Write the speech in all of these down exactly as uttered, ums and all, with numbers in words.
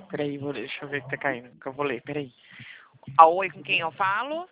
Peraí, vou, deixa eu ver o que tá caindo, que eu vou ler, peraí. Ah, oi, com quem eu falo?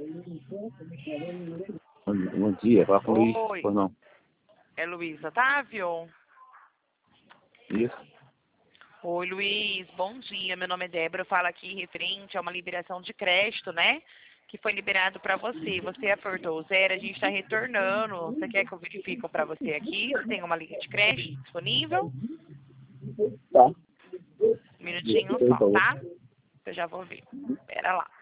Bom, bom dia, fala com o Luiz, Oi, pois não. é Luiz Otávio? Isso? Oi, Luiz, bom dia, meu nome é Débora, eu falo aqui referente a uma liberação de crédito, né? Que foi liberado para você. Você apertou zero, a gente está retornando. Você quer que eu verifique para você aqui? Você tem uma linha de crédito disponível? Tá. Um minutinho só, tá? Eu já vou ver. Pera lá.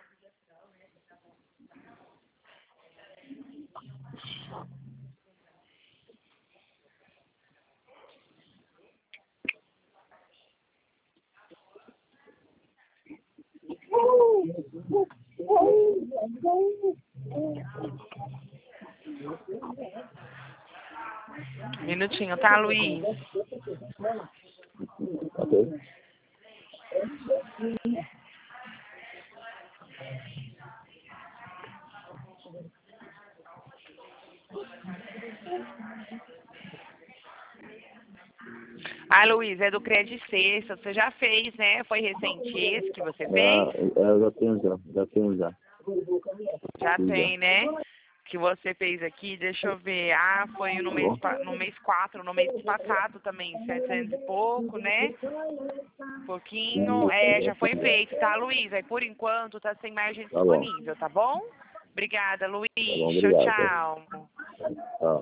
Um minutinho, tá, Luiz? Ok. Ah, Luiz, é do Credit Sexta. Você já fez, né? Foi recente esse que você fez? Ah, eu já tenho já, já tenho já. Já Sim, já. tem, né? Que você fez aqui, deixa eu ver. Ah, foi no Tá mês, bom? pa- no mês quatro, no mês passado também, setecentos e pouco, né? Pouquinho. É, já foi feito, tá, Luiz? Aí por enquanto tá sem margem Tá bom. disponível, tá bom? Obrigada, Luiz. Tá bom, Tchau, obrigado. tchau. Tchau.